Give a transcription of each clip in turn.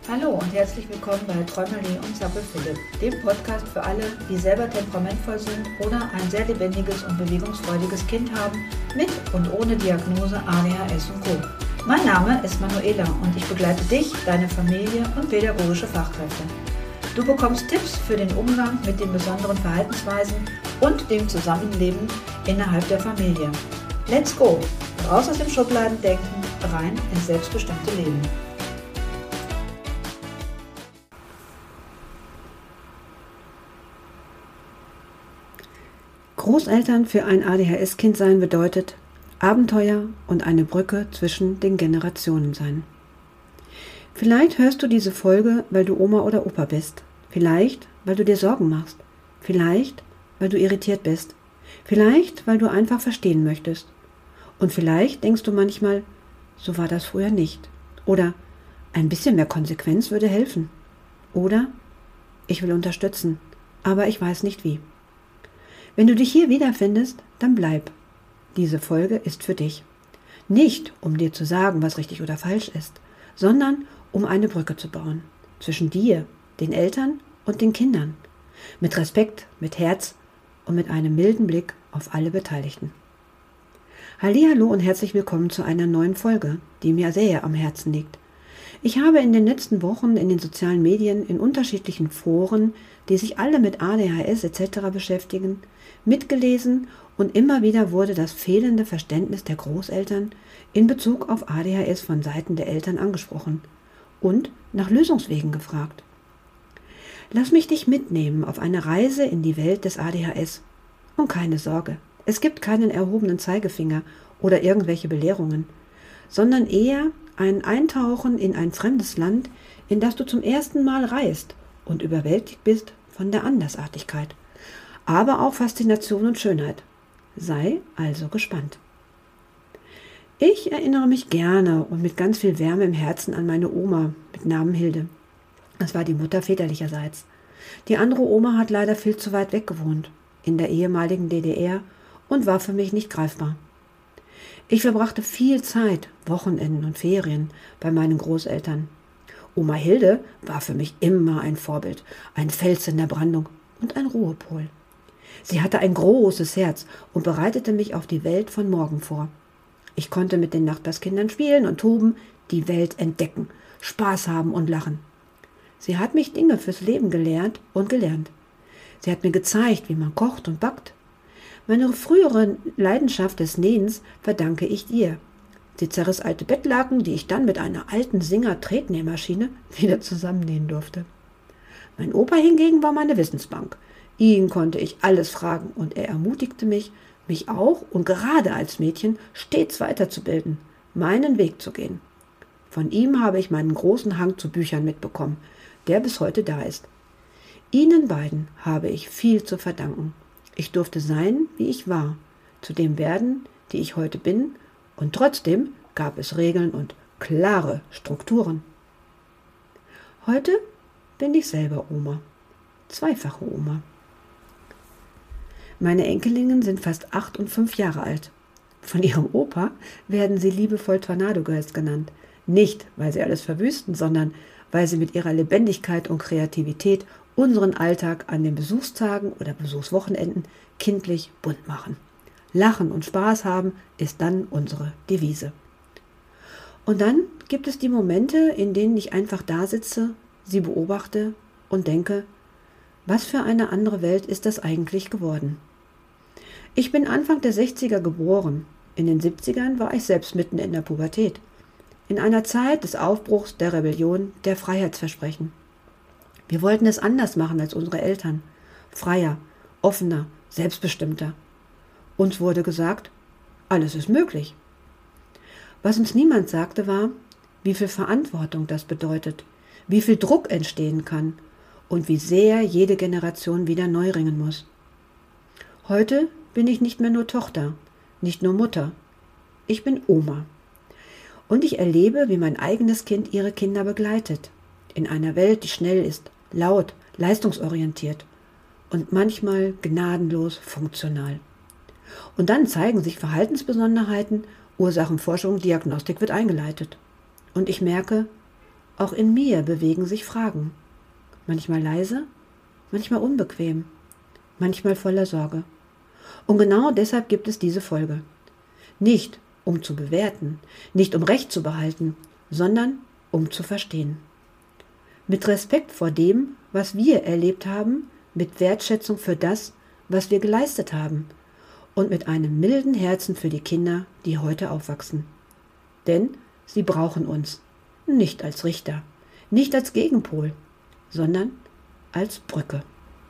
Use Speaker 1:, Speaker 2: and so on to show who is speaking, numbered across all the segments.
Speaker 1: Hallo und herzlich willkommen bei Träumerlee und Zappel Philipp, dem Podcast für alle, die selber temperamentvoll sind oder ein sehr lebendiges und bewegungsfreudiges Kind haben, mit und ohne Diagnose ADHS und Co. Mein Name ist Manuela und ich begleite dich, deine Familie und pädagogische Fachkräfte. Du bekommst Tipps für den Umgang mit den besonderen Verhaltensweisen und dem Zusammenleben innerhalb der Familie. Let's go! Raus aus dem Schubladendenken, rein ins selbstbestimmte Leben.
Speaker 2: Großeltern für ein ADHS-Kind sein bedeutet Abenteuer und eine Brücke zwischen den Generationen sein. Vielleicht hörst du diese Folge, weil du Oma oder Opa bist. Vielleicht, weil du dir Sorgen machst. Vielleicht, weil du irritiert bist. Vielleicht, weil du einfach verstehen möchtest. Und vielleicht denkst du manchmal, so war das früher nicht. Oder ein bisschen mehr Konsequenz würde helfen. Oder ich will unterstützen, aber ich weiß nicht wie. Wenn du dich hier wiederfindest, dann bleib. Diese Folge ist für dich. Nicht, um dir zu sagen, was richtig oder falsch ist, sondern um eine Brücke zu bauen. Zwischen dir, den Eltern und den Kindern. Mit Respekt, mit Herz und mit einem milden Blick auf alle Beteiligten. Hallihallo und herzlich willkommen zu einer neuen Folge, die mir sehr am Herzen liegt. Ich habe in den letzten Wochen in den sozialen Medien, in unterschiedlichen Foren, die sich alle mit ADHS etc. beschäftigen, mitgelesen und immer wieder wurde das fehlende Verständnis der Großeltern in Bezug auf ADHS von Seiten der Eltern angesprochen und nach Lösungswegen gefragt. Lass mich dich mitnehmen auf eine Reise in die Welt des ADHS. Und keine Sorge, es gibt keinen erhobenen Zeigefinger oder irgendwelche Belehrungen, sondern eher ein Eintauchen in ein fremdes Land, in das du zum ersten Mal reist und überwältigt bist von der Andersartigkeit, aber auch Faszination und Schönheit. Sei also gespannt. Ich erinnere mich gerne und mit ganz viel Wärme im Herzen an meine Oma mit Namen Hilde. Das war die Mutter väterlicherseits. Die andere Oma hat leider viel zu weit weg gewohnt, in der ehemaligen DDR, und war für mich nicht greifbar. Ich verbrachte viel Zeit, Wochenenden und Ferien bei meinen Großeltern. Oma Hilde war für mich immer ein Vorbild, ein Fels in der Brandung und ein Ruhepol. Sie hatte ein großes Herz und bereitete mich auf die Welt von morgen vor. Ich konnte mit den Nachbarskindern spielen und toben, die Welt entdecken, Spaß haben und lachen. Sie hat mich Dinge fürs Leben gelehrt und gelernt. Sie hat mir gezeigt, wie man kocht und backt. Meine frühere Leidenschaft des Nähens verdanke ich ihr. Sie zerriss alte Bettlaken, die ich dann mit einer alten Singer-Tretnähmaschine wieder zusammennähen durfte. Mein Opa hingegen war meine Wissensbank. Ihn konnte ich alles fragen und er ermutigte mich, mich auch und gerade als Mädchen stets weiterzubilden, meinen Weg zu gehen. Von ihm habe ich meinen großen Hang zu Büchern mitbekommen, der bis heute da ist. Ihnen beiden habe ich viel zu verdanken. Ich durfte sein, wie ich war, zu dem werden, die ich heute bin, und trotzdem gab es Regeln und klare Strukturen. Heute bin ich selber Oma, zweifache Oma. Meine Enkelingen sind fast 8 und 5 Jahre alt. Von ihrem Opa werden sie liebevoll Tornado Girls genannt. Nicht, weil sie alles verwüsten, sondern weil sie mit ihrer Lebendigkeit und Kreativität unseren Alltag an den Besuchstagen oder Besuchswochenenden kindlich bunt machen. Lachen und Spaß haben ist dann unsere Devise. Und dann gibt es die Momente, in denen ich einfach da sitze, sie beobachte und denke, was für eine andere Welt ist das eigentlich geworden? Ich bin Anfang der 60er geboren. In den 70ern war ich selbst mitten in der Pubertät. In einer Zeit des Aufbruchs, der Rebellion, der Freiheitsversprechen. Wir wollten es anders machen als unsere Eltern. Freier, offener, selbstbestimmter. Uns wurde gesagt, alles ist möglich. Was uns niemand sagte war, wie viel Verantwortung das bedeutet, wie viel Druck entstehen kann und wie sehr jede Generation wieder neu ringen muss. Heute bin ich nicht mehr nur Tochter, nicht nur Mutter. Ich bin Oma. Und ich erlebe, wie mein eigenes Kind ihre Kinder begleitet. In einer Welt, die schnell ist, laut, leistungsorientiert und manchmal gnadenlos funktional. Und dann zeigen sich Verhaltensbesonderheiten, Ursachenforschung, Diagnostik wird eingeleitet. Und ich merke, auch in mir bewegen sich Fragen. Manchmal leise, manchmal unbequem, manchmal voller Sorge. Und genau deshalb gibt es diese Folge. Nicht um zu bewerten, nicht um Recht zu behalten, sondern um zu verstehen. Mit Respekt vor dem, was wir erlebt haben, mit Wertschätzung für das, was wir geleistet haben und mit einem milden Herzen für die Kinder, die heute aufwachsen. Denn sie brauchen uns, nicht als Richter, nicht als Gegenpol, sondern als Brücke.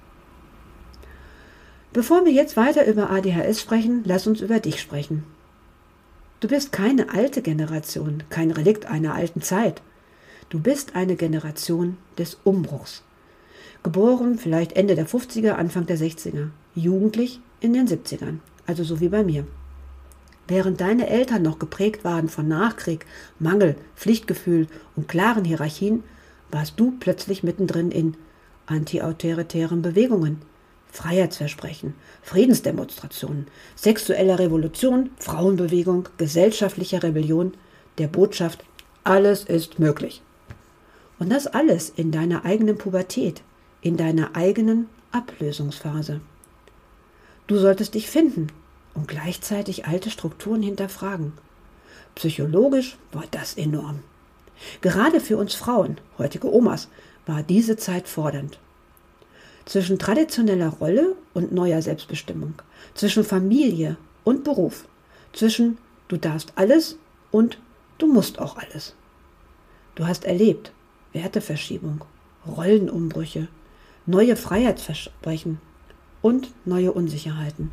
Speaker 2: Bevor wir jetzt weiter über ADHS sprechen, lass uns über dich sprechen. Du bist keine alte Generation, kein Relikt einer alten Zeit. Du bist eine Generation des Umbruchs. Geboren vielleicht Ende der 50er, Anfang der 60er, jugendlich in den 70ern, also so wie bei mir. Während deine Eltern noch geprägt waren von Nachkrieg, Mangel, Pflichtgefühl und klaren Hierarchien, warst du plötzlich mittendrin in antiautoritären Bewegungen, Freiheitsversprechen, Friedensdemonstrationen, sexueller Revolution, Frauenbewegung, gesellschaftlicher Rebellion, der Botschaft, alles ist möglich. Und das alles in deiner eigenen Pubertät, in deiner eigenen Ablösungsphase. Du solltest dich finden und gleichzeitig alte Strukturen hinterfragen. Psychologisch war das enorm. Gerade für uns Frauen, heutige Omas, war diese Zeit fordernd. Zwischen traditioneller Rolle und neuer Selbstbestimmung, zwischen Familie und Beruf, zwischen du darfst alles und du musst auch alles. Du hast erlebt Werteverschiebung, Rollenumbrüche, neue Freiheitsversprechen und neue Unsicherheiten.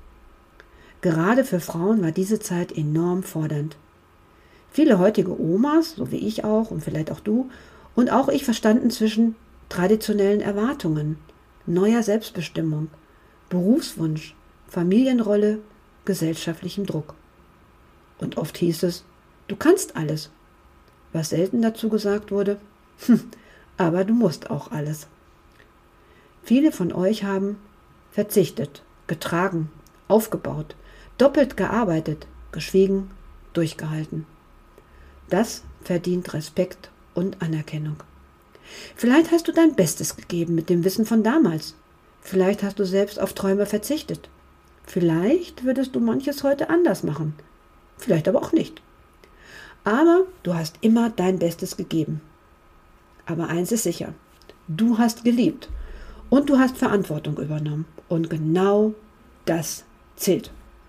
Speaker 2: Gerade für Frauen war diese Zeit enorm fordernd. Viele heutige Omas, so wie ich auch und vielleicht auch du, und auch ich verstanden zwischen traditionellen Erwartungen, neuer Selbstbestimmung, Berufswunsch, Familienrolle, gesellschaftlichem Druck. Und oft hieß es, du kannst alles. Was selten dazu gesagt wurde, aber du musst auch alles. Viele von euch haben verzichtet, getragen, aufgebaut, doppelt gearbeitet, geschwiegen, durchgehalten. Das verdient Respekt und Anerkennung. Vielleicht hast du dein Bestes gegeben mit dem Wissen von damals. Vielleicht hast du selbst auf Träume verzichtet. Vielleicht würdest du manches heute anders machen. Vielleicht aber auch nicht. Aber du hast immer dein Bestes gegeben. Aber eins ist sicher, du hast geliebt und du hast Verantwortung übernommen. Und genau das zählt.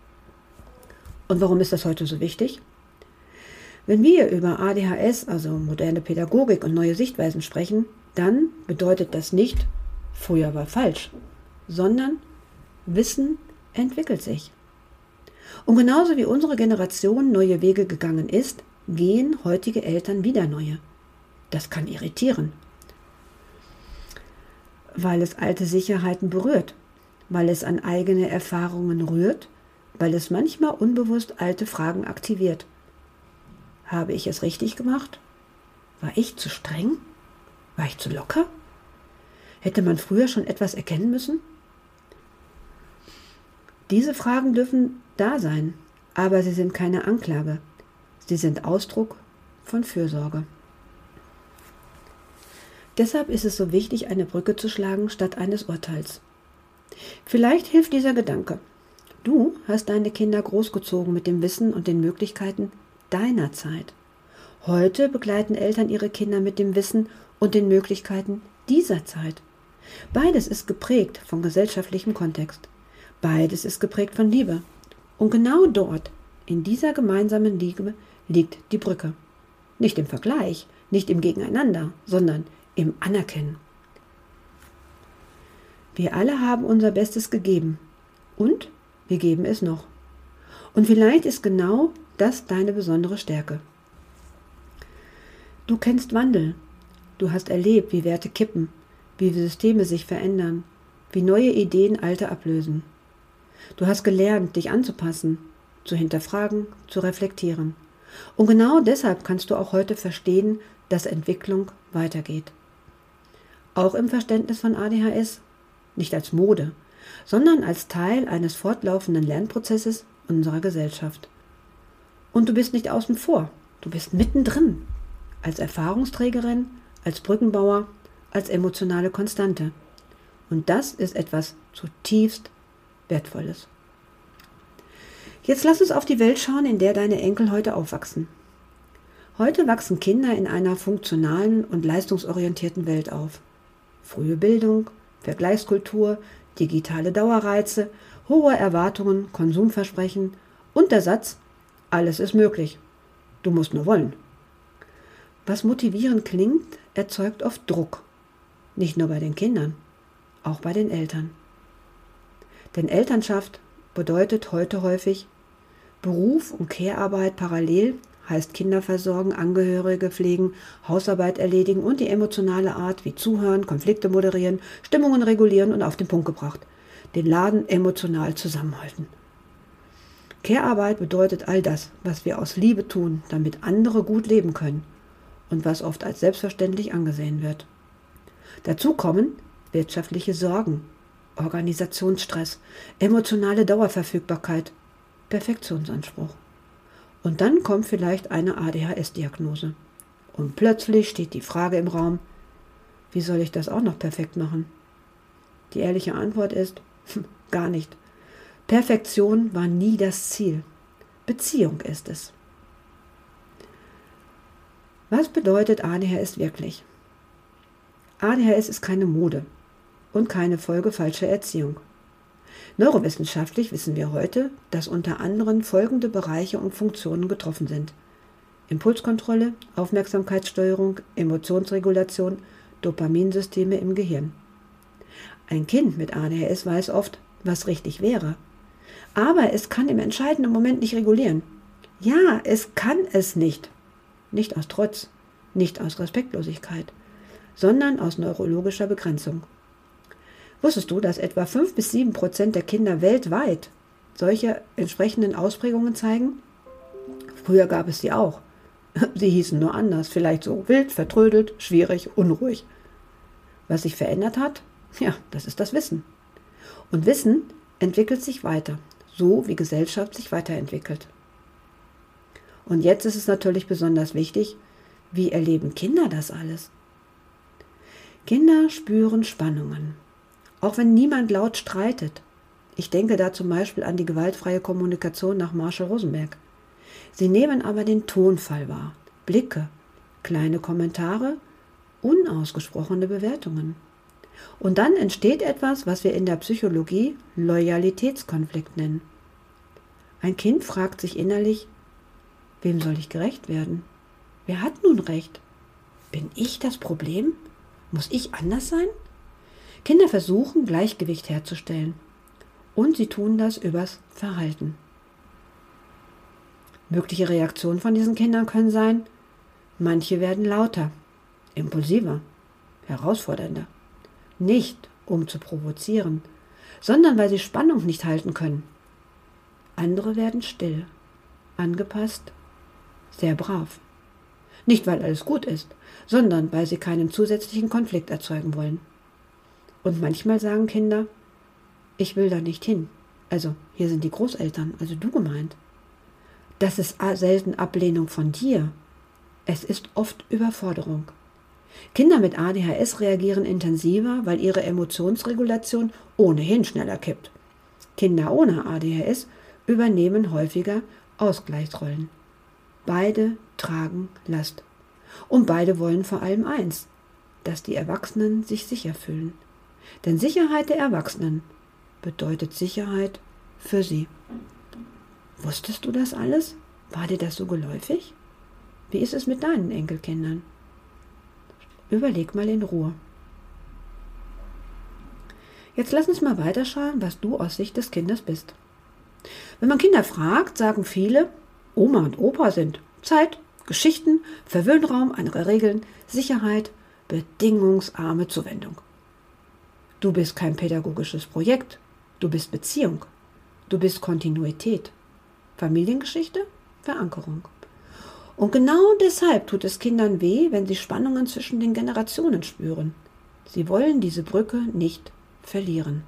Speaker 2: Und warum ist das heute so wichtig? Wenn wir über ADHS, also moderne Pädagogik und neue Sichtweisen sprechen, dann bedeutet das nicht, früher war falsch, sondern Wissen entwickelt sich. Und genauso wie unsere Generation neue Wege gegangen ist, gehen heutige Eltern wieder neue. Das kann irritieren, weil es alte Sicherheiten berührt, weil es an eigene Erfahrungen rührt, weil es manchmal unbewusst alte Fragen aktiviert. Habe ich es richtig gemacht? War ich zu streng? War ich zu locker? Hätte man früher schon etwas erkennen müssen? Diese Fragen dürfen da sein, aber sie sind keine Anklage. Sie sind Ausdruck von Fürsorge. Deshalb ist es so wichtig, eine Brücke zu schlagen statt eines Urteils. Vielleicht hilft dieser Gedanke. Du hast deine Kinder großgezogen mit dem Wissen und den Möglichkeiten deiner Zeit. Heute begleiten Eltern ihre Kinder mit dem Wissen und den Möglichkeiten dieser Zeit. Beides ist geprägt von gesellschaftlichem Kontext. Beides ist geprägt von Liebe. Und genau dort, in dieser gemeinsamen Liebe, liegt die Brücke. Nicht im Vergleich, nicht im Gegeneinander, sondern im Anerkennen. Wir alle haben unser Bestes gegeben. Und wir geben es noch. Und vielleicht ist genau das deine besondere Stärke. Du kennst Wandel. Du hast erlebt, wie Werte kippen, wie Systeme sich verändern, wie neue Ideen alte ablösen. Du hast gelernt, dich anzupassen, zu hinterfragen, zu reflektieren. Und genau deshalb kannst du auch heute verstehen, dass Entwicklung weitergeht. Auch im Verständnis von ADHS, nicht als Mode, sondern als Teil eines fortlaufenden Lernprozesses unserer Gesellschaft. Und du bist nicht außen vor, du bist mittendrin. als Erfahrungsträgerin, als Brückenbauer, als emotionale Konstante. Und das ist etwas zutiefst Wertvolles. Jetzt lass uns auf die Welt schauen, in der deine Enkel heute aufwachsen. Heute wachsen Kinder in einer funktionalen und leistungsorientierten Welt auf. Frühe Bildung, Vergleichskultur, digitale Dauerreize, hohe Erwartungen, Konsumversprechen und der Satz, alles ist möglich, du musst nur wollen. Was motivierend klingt, erzeugt oft Druck. Nicht nur bei den Kindern, auch bei den Eltern. Denn Elternschaft bedeutet heute häufig Beruf und Care-Arbeit parallel, heißt Kinder versorgen, Angehörige pflegen, Hausarbeit erledigen und die emotionale Art wie Zuhören, Konflikte moderieren, Stimmungen regulieren und auf den Punkt gebracht. Den Laden emotional zusammenhalten. Care-Arbeit bedeutet all das, was wir aus Liebe tun, damit andere gut leben können und was oft als selbstverständlich angesehen wird. Dazu kommen wirtschaftliche Sorgen, Organisationsstress, emotionale Dauerverfügbarkeit, Perfektionsanspruch. Und dann kommt vielleicht eine ADHS-Diagnose. Und plötzlich steht die Frage im Raum, wie soll ich das auch noch perfekt machen? Die ehrliche Antwort ist, gar nicht. Perfektion war nie das Ziel. Beziehung ist es. Was bedeutet ADHS wirklich? ADHS ist keine Mode und keine Folge falscher Erziehung. Neurowissenschaftlich wissen wir heute, dass unter anderem folgende Bereiche und Funktionen getroffen sind: Impulskontrolle, Aufmerksamkeitssteuerung, Emotionsregulation, Dopaminsysteme im Gehirn. Ein Kind mit ADHS weiß oft, was richtig wäre. Aber es kann im entscheidenden Moment nicht regulieren. Ja, es kann es nicht. Nicht aus Trotz, nicht aus Respektlosigkeit, sondern aus neurologischer Begrenzung. Wusstest du, dass etwa 5-7% der Kinder weltweit solche entsprechenden Ausprägungen zeigen? Früher gab es sie auch. Sie hießen nur anders, vielleicht so wild, vertrödelt, schwierig, unruhig. Was sich verändert hat? Ja, das ist das Wissen. Und Wissen entwickelt sich weiter, so wie Gesellschaft sich weiterentwickelt. Und jetzt ist es natürlich besonders wichtig, wie erleben Kinder das alles? Kinder spüren Spannungen, auch wenn niemand laut streitet. Ich denke da zum Beispiel an die gewaltfreie Kommunikation nach Marshall Rosenberg. Sie nehmen aber den Tonfall wahr, Blicke, kleine Kommentare, unausgesprochene Bewertungen. Und dann entsteht etwas, was wir in der Psychologie Loyalitätskonflikt nennen. Ein Kind fragt sich innerlich, wem soll ich gerecht werden? Wer hat nun recht? Bin ich das Problem? Muss ich anders sein? Kinder versuchen, Gleichgewicht herzustellen. Und sie tun das übers Verhalten. Mögliche Reaktionen von diesen Kindern können sein, manche werden lauter, impulsiver, herausfordernder. Nicht, um zu provozieren, sondern weil sie Spannung nicht halten können. Andere werden still, angepasst, sehr brav. Nicht, weil alles gut ist, sondern weil sie keinen zusätzlichen Konflikt erzeugen wollen. Und manchmal sagen Kinder, ich will da nicht hin. Also, hier sind die Großeltern, also du gemeint. Das ist selten Ablehnung von dir. Es ist oft Überforderung. Kinder mit ADHS reagieren intensiver, weil ihre Emotionsregulation ohnehin schneller kippt. Kinder ohne ADHS übernehmen häufiger Ausgleichsrollen. Beide tragen Last. Und beide wollen vor allem eins, dass die Erwachsenen sich sicher fühlen. Denn Sicherheit der Erwachsenen bedeutet Sicherheit für sie. Wusstest du das alles? War dir das so geläufig? Wie ist es mit deinen Enkelkindern? Überleg mal in Ruhe. Jetzt lass uns mal weiterschauen, was du aus Sicht des Kindes bist. Wenn man Kinder fragt, sagen viele, Oma und Opa sind Zeit, Geschichten, Verwöhnraum, andere Regeln, Sicherheit, bedingungsarme Zuwendung. Du bist kein pädagogisches Projekt, du bist Beziehung, du bist Kontinuität, Familiengeschichte, Verankerung. Und genau deshalb tut es Kindern weh, wenn sie Spannungen zwischen den Generationen spüren. Sie wollen diese Brücke nicht verlieren.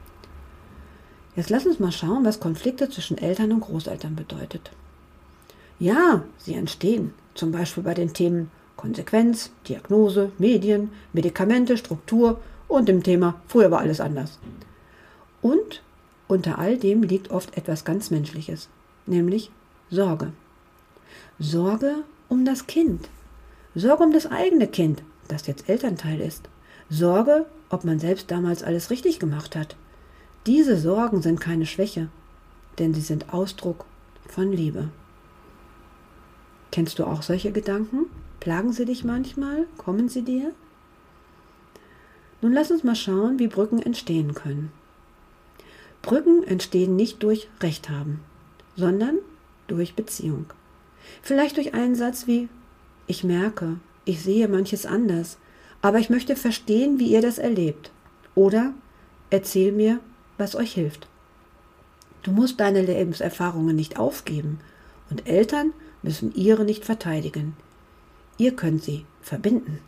Speaker 2: Jetzt lass uns mal schauen, was Konflikte zwischen Eltern und Großeltern bedeutet. Ja, sie entstehen, zum Beispiel bei den Themen Konsequenz, Diagnose, Medien, Medikamente, Struktur und dem Thema früher war alles anders. Und unter all dem liegt oft etwas ganz Menschliches, nämlich Sorge. Sorge um das Kind. Sorge um das eigene Kind, das jetzt Elternteil ist. Sorge, ob man selbst damals alles richtig gemacht hat. Diese Sorgen sind keine Schwäche, denn sie sind Ausdruck von Liebe. Kennst du auch solche Gedanken? Plagen sie dich manchmal? Kommen sie dir? Nun lass uns mal schauen, wie Brücken entstehen können. Brücken entstehen nicht durch Recht haben, sondern durch Beziehung. Vielleicht durch einen Satz wie: Ich merke, ich sehe manches anders, aber ich möchte verstehen, wie ihr das erlebt. Oder: Erzähl mir, was euch hilft. Du musst deine Lebenserfahrungen nicht aufgeben und Eltern müssen ihre nicht verteidigen. Ihr könnt sie verbinden.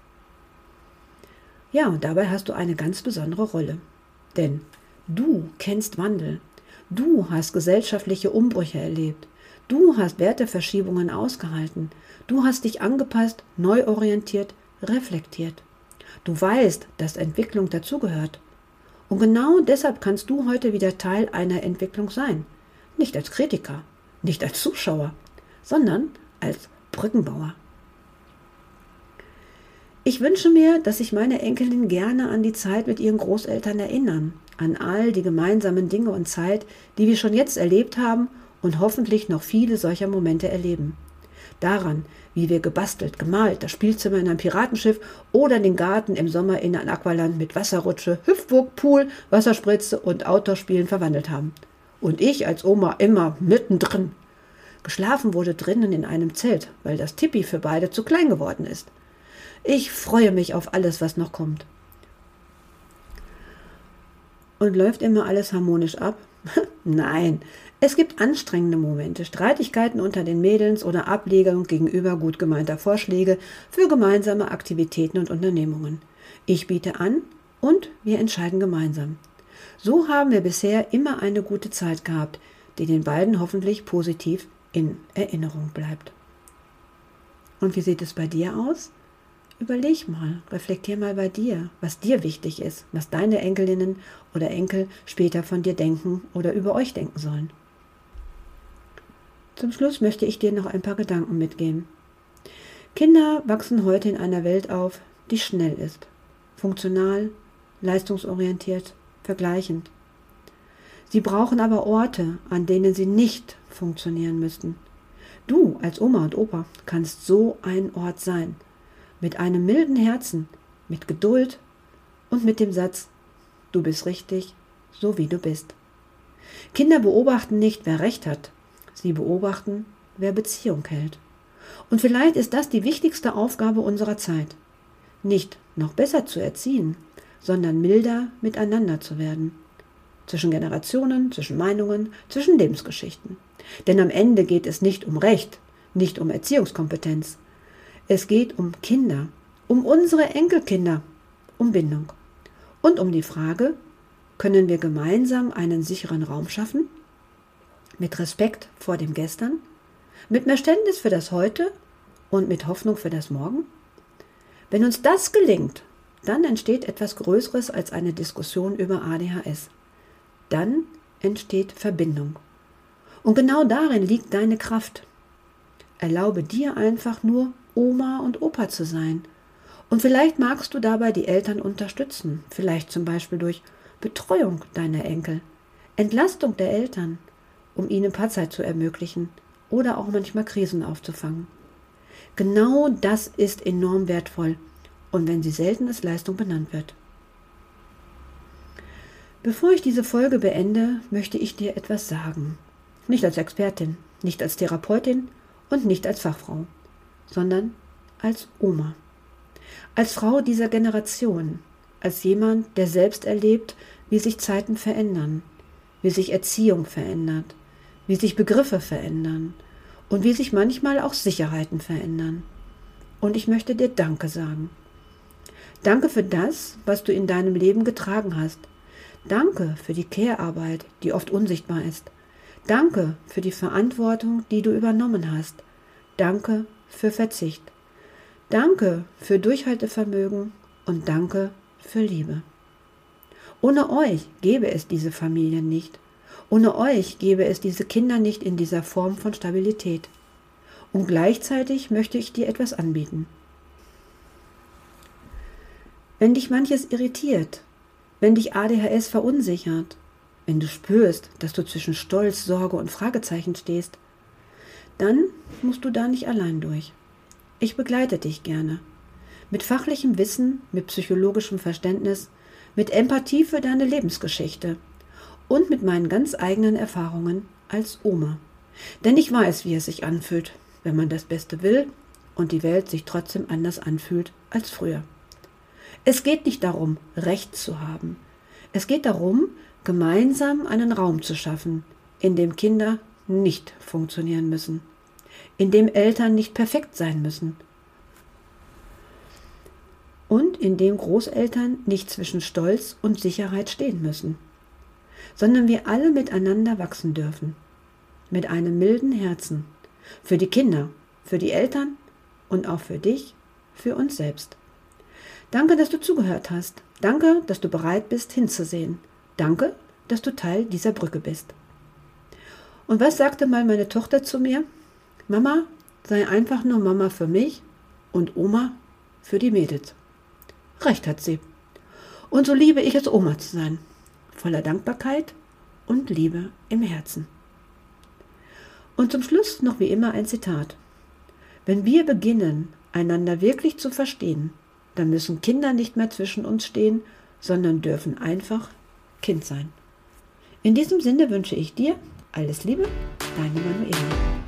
Speaker 2: Ja, und dabei hast du eine ganz besondere Rolle. Denn du kennst Wandel. Du hast gesellschaftliche Umbrüche erlebt. Du hast Werteverschiebungen ausgehalten. Du hast dich angepasst, neu orientiert, reflektiert. Du weißt, dass Entwicklung dazugehört. Und genau deshalb kannst du heute wieder Teil einer Entwicklung sein. Nicht als Kritiker, nicht als Zuschauer, sondern als Brückenbauer. Ich wünsche mir, dass sich meine Enkelin gerne an die Zeit mit ihren Großeltern erinnern, an all die gemeinsamen Dinge und Zeit, die wir schon jetzt erlebt haben und hoffentlich noch viele solcher Momente erleben. Daran, wie wir gebastelt, gemalt, das Spielzimmer in einem Piratenschiff oder den Garten im Sommer in ein Aqualand mit Wasserrutsche, Hüpfburg, Pool, Wasserspritze und Outdoor-Spielen verwandelt haben. Und ich als Oma immer mittendrin. Geschlafen wurde drinnen in einem Zelt, weil das Tipi für beide zu klein geworden ist. Ich freue mich auf alles, was noch kommt. Und läuft immer alles harmonisch ab? Nein, es gibt anstrengende Momente, Streitigkeiten unter den Mädels oder Ablegung gegenüber gut gemeinter Vorschläge für gemeinsame Aktivitäten und Unternehmungen. Ich biete an und wir entscheiden gemeinsam. So haben wir bisher immer eine gute Zeit gehabt, die den beiden hoffentlich positiv in Erinnerung bleibt. Und wie sieht es bei dir aus? Überleg mal, reflektier mal bei dir, was dir wichtig ist, was deine Enkelinnen oder Enkel später von dir denken oder über euch denken sollen. Zum Schluss möchte ich dir noch ein paar Gedanken mitgeben. Kinder wachsen heute in einer Welt auf, die schnell ist, funktional, leistungsorientiert, vergleichend. Sie brauchen aber Orte, an denen sie nicht funktionieren müssten. Du als Oma und Opa kannst so ein Ort sein. Mit einem milden Herzen, mit Geduld und mit dem Satz: Du bist richtig, so wie du bist. Kinder beobachten nicht, wer Recht hat. Sie beobachten, wer Beziehung hält. Und vielleicht ist das die wichtigste Aufgabe unserer Zeit. Nicht noch besser zu erziehen, sondern milder miteinander zu werden. Zwischen Generationen, zwischen Meinungen, zwischen Lebensgeschichten. Denn am Ende geht es nicht um Recht, nicht um Erziehungskompetenz. Es geht um Kinder, um unsere Enkelkinder, um Bindung und um die Frage: Können wir gemeinsam einen sicheren Raum schaffen? Mit Respekt vor dem Gestern, mit Verständnis für das Heute und mit Hoffnung für das Morgen? Wenn uns das gelingt, dann entsteht etwas Größeres als eine Diskussion über ADHS. Dann entsteht Verbindung. Und genau darin liegt deine Kraft. Erlaube dir einfach nur, Oma und Opa zu sein. Und vielleicht magst du dabei die Eltern unterstützen, vielleicht zum Beispiel durch Betreuung deiner Enkel, Entlastung der Eltern, um ihnen Paarzeit zu ermöglichen oder auch manchmal Krisen aufzufangen. Genau das ist enorm wertvoll und wenn sie selten als Leistung benannt wird. Bevor ich diese Folge beende, möchte ich dir etwas sagen. Nicht als Expertin, nicht als Therapeutin und nicht als Fachfrau, sondern als Oma. Als Frau dieser Generation, als jemand, der selbst erlebt, wie sich Zeiten verändern, wie sich Erziehung verändert, wie sich Begriffe verändern und wie sich manchmal auch Sicherheiten verändern. Und ich möchte dir Danke sagen. Danke für das, was du in deinem Leben getragen hast. Danke für die Care-Arbeit, die oft unsichtbar ist. Danke für die Verantwortung, die du übernommen hast. Danke für Verzicht. Danke für Durchhaltevermögen und danke für Liebe. Ohne euch gäbe es diese Familien nicht. Ohne euch gäbe es diese Kinder nicht in dieser Form von Stabilität. Und gleichzeitig möchte ich dir etwas anbieten. Wenn dich manches irritiert, wenn dich ADHS verunsichert, wenn du spürst, dass du zwischen Stolz, Sorge und Fragezeichen stehst, dann musst du da nicht allein durch. Ich begleite dich gerne. Mit fachlichem Wissen, mit psychologischem Verständnis, mit Empathie für deine Lebensgeschichte und mit meinen ganz eigenen Erfahrungen als Oma. Denn ich weiß, wie es sich anfühlt, wenn man das Beste will und die Welt sich trotzdem anders anfühlt als früher. Es geht nicht darum, Recht zu haben. Es geht darum, gemeinsam einen Raum zu schaffen, in dem Kinder nicht funktionieren müssen, in dem Eltern nicht perfekt sein müssen und in dem Großeltern nicht zwischen Stolz und Sicherheit stehen müssen, sondern wir alle miteinander wachsen dürfen, mit einem milden Herzen, für die Kinder, für die Eltern und auch für dich, für uns selbst. Danke, dass du zugehört hast. Danke, dass du bereit bist, hinzusehen. Danke, dass du Teil dieser Brücke bist. Und was sagte mal meine Tochter zu mir? Mama, sei einfach nur Mama für mich und Oma für die Mädels. Recht hat sie. Und so liebe ich es, Oma zu sein, voller Dankbarkeit und Liebe im Herzen. Und zum Schluss noch wie immer ein Zitat. Wenn wir beginnen, einander wirklich zu verstehen, dann müssen Kinder nicht mehr zwischen uns stehen, sondern dürfen einfach Kind sein. In diesem Sinne wünsche ich dir alles Liebe, deine Manuela.